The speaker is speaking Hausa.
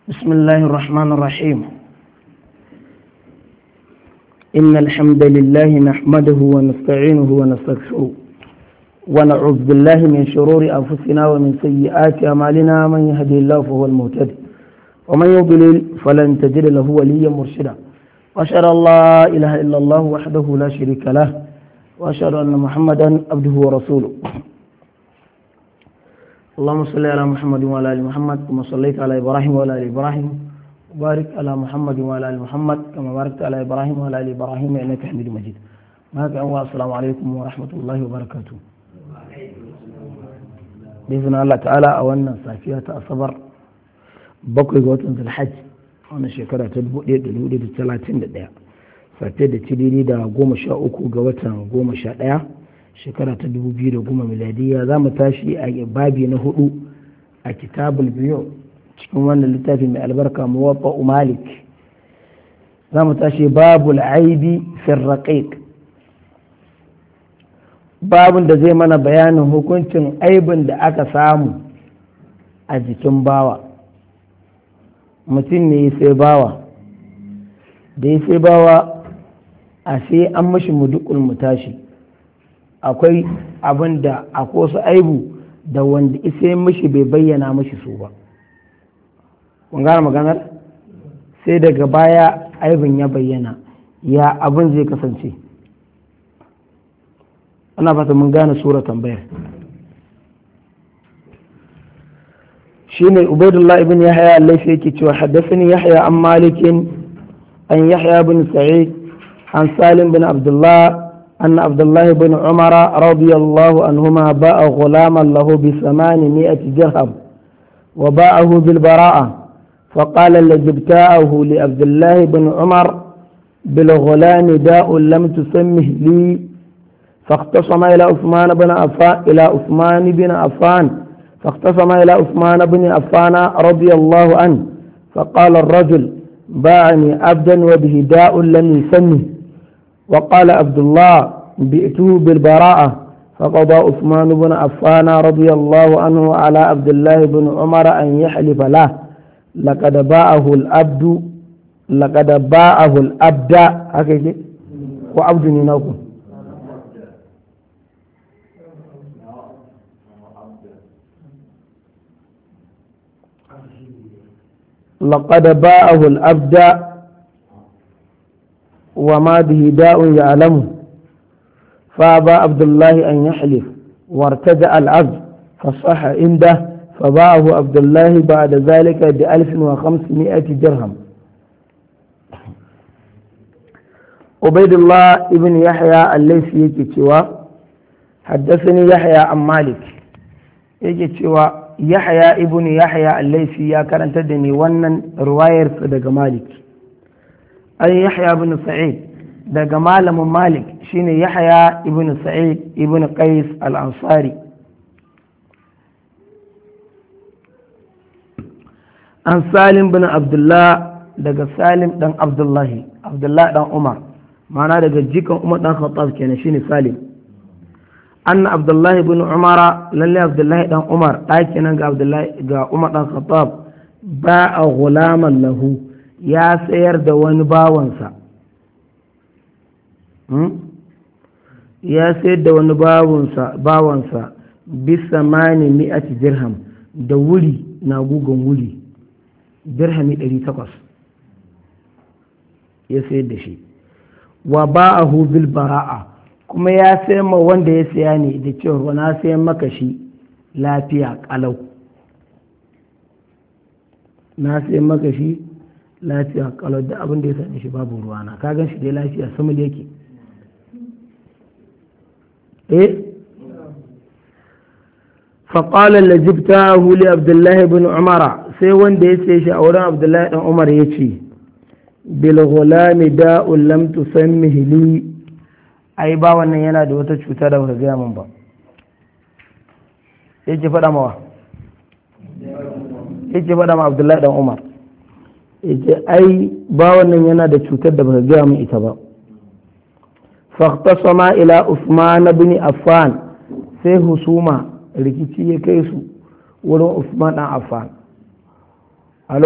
بسم الله الرحمن الرحيم. إن الحمد لله نحمده ونستعينه ونستغفره ونعوذ بالله من شرور أنفسنا ومن سيئات أعمالنا. من يهدي الله فهو المهتدي ومن يضلل فلن تجد له وليا مرشدا. وأشهد أن لا إله إلا الله وحده لا شريك له وأشهد أن محمدا عبده ورسوله. اللهم صل على محمد وعلى ال محمد كما صليت على ابراهيم وعلى ال ابراهيم وبارك على محمد وعلى ال محمد كما باركت على ابراهيم وعلى ال ابراهيم انك حميد مجيد. السلام عليكم ورحمه الله وبركاته. باذن الله تعالى a wannan safiya ta asabar 7 ga watan Zulhajj wannan shekara ta 1431 safiya da cidiri da 13 ga watan 11 shekara ta 2010 miladiya. za mu tashi a babi na 4 a kitabul biyu cikin wannan littafi mai albarka muwatta malik. za mu tashi babul aibi fil raqiq, babun da zai mana bayanin hukuncin aibin da aka samu a jikin bawa. mutum ne sai bawa da ya sai bawa a sai an mashi mudukul mutashi, akwai abin da akwai wasu aibu da wanda isa mishi bai bayyana mishi su ba. kun gane maganar? sai daga baya aibin ya bayyana, ya abin zai kasance. ana fata mun gane sura tambayar. shine ubaidullah ibn yahya al-laythi yake cewa haddathani yahya an malikin an yahya bin sa'id an salim bin abdullah أن عبد الله بن عمر رضي الله عنهما باع غلاما له ب800 درهم وباعه بالبراءة، فقال الذي ابتاعه لعبد الله بن عمر بالغلام داء لم تسمه لي، فاختصم إلى عثمان بن عفان رضي الله عنه، فقال الرجل باعني عبدا وبه داء لم يسمه. وقال عبد الله بئته بالبراءة، فقضى عثمان بن عفان رضي الله عنه على عبد الله بن عمر أن يحلف له لقد باعه الأبد هكذا وعبد نوكم لقد باعه الأبد وما به داء يعلمه، فأبى عبد الله أن يحلف وارتجع العبد فصح عنده، فباعه عبد الله بعد ذلك ب1500 درهم. عبيد الله ابن يحيى الليثي يكتوى حدثني يحيى عن مالك يكتوى يحيى ابن يحيى الليثي يا كرنت دني ونن رواير daga مالك أي يحيى بن سعيد daga malamin malik shine yahya ibn sa'id ibn qais al-ansari. an salim bin abdullah daga salim dan abdullahi dan umar, ma'ana daga jikan umar dan khattab kenan shine salim. anna abdullahi bin umara, lalle abdullahi dan umar ɗaki nan ga umar dan khattab, ba'a ghulaman lahu, ya sayar da wani bawansa bisa mani mi'ati dirham, da wuri na gugan wuri dirhami 800 ya sayar da shi. wa ba'ahu bil bara'a, kuma ya sayar ma wanda ya saya ne da cewa na sayan maka shi lafiya kalau, na sayan maka shi lafiya kalau da abin da ya sani shi babu ruwana, ka gan shi dai lafiya sama da yake. faƙalar da jibta huli abdullahi bin umara, sai wanda ya sai shi a wurin abdullahi ɗan umar ya ce bilghulami da'un lam tusammihi li, ai ba wannan yana da wata cuta da baka gaya min ba. yake faɗa ma abdullahi ɗan umar yake ai ba wannan yana da cutar da baka gaya min ita ba. faqtasama ila Usman bin Affan, sai husuma rikici ya kai su wurin Usman dan Affan.